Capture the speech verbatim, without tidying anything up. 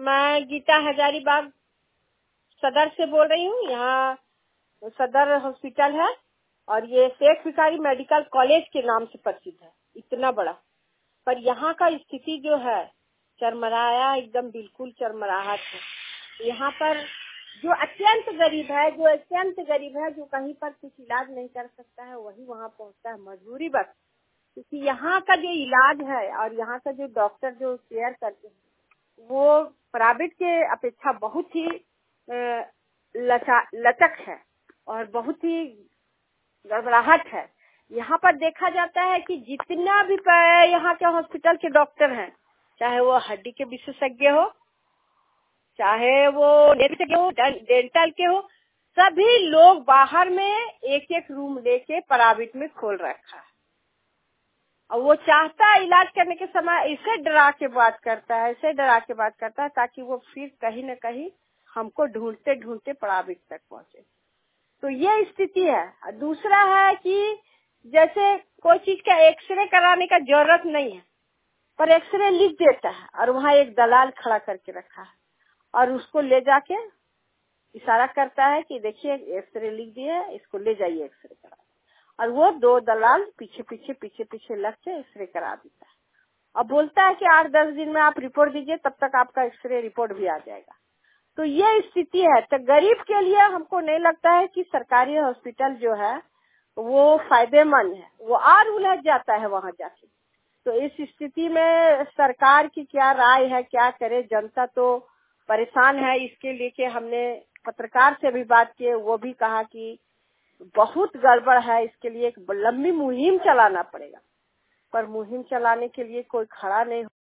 मैं गीता हजारीबाग सदर से बोल रही हूँ। यहाँ सदर हॉस्पिटल है और ये शेख भिखारी मेडिकल कॉलेज के नाम से प्रसिद्ध है, इतना बड़ा। पर यहाँ का स्थिति जो है चरमराया, एकदम बिल्कुल चरमराहट है। यहाँ पर जो अत्यंत गरीब है, जो अत्यंत गरीब है, जो कहीं पर कुछ इलाज नहीं कर सकता है, वही वहाँ पहुँचता है मजबूरी बस। क्योंकि यहाँ का जो इलाज है और यहाँ का जो डॉक्टर जो केयर करते हैं वो प्राइवेट के अपेक्षा बहुत ही लचा लचक है और बहुत ही गड़बड़ाहट है। यहाँ पर देखा जाता है कि जितना भी यहाँ के हॉस्पिटल के डॉक्टर हैं, चाहे वो हड्डी के विशेषज्ञ हो, चाहे वो नेत्र हो, डेंटल के हो, सभी लोग बाहर में एक एक रूम लेके प्राइवेट में खोल रखा है। और वो चाहता है इलाज करने के समय इसे डरा के बात करता है, इसे डरा के बात करता है ताकि वो फिर कहीं न कहीं हमको ढूंढते ढूंढते प्राइवेट तक पहुँचे। तो ये स्थिति है। दूसरा है कि जैसे कोई चीज का एक्सरे कराने का जरूरत नहीं है, पर एक्सरे लिख देता है और वहाँ एक दलाल खड़ा करके रखा है और उसको ले जाके इशारा करता है कि देखिए एक्सरे लिख दिए, इसको ले जाइए एक्सरे करा। और वो दो दलाल पीछे पीछे पीछे पीछे लग के एक्सरे करा देता है। अब बोलता है कि आठ दस दिन में आप रिपोर्ट दीजिए, तब तक आपका एक्सरे रिपोर्ट भी आ जाएगा। तो ये स्थिति है। तो गरीब के लिए हमको नहीं लगता है कि सरकारी हॉस्पिटल जो है वो फायदेमंद है, वो और उलझ जाता है वहाँ जाके। तो इस स्थिति में सरकार की क्या राय है, क्या करे? जनता तो परेशान है। इसके लेके हमने पत्रकार से भी बात की, वो भी कहा कि बहुत गड़बड़ है, इसके लिए एक लंबी मुहिम चलाना पड़ेगा। पर मुहिम चलाने के लिए कोई खड़ा नहीं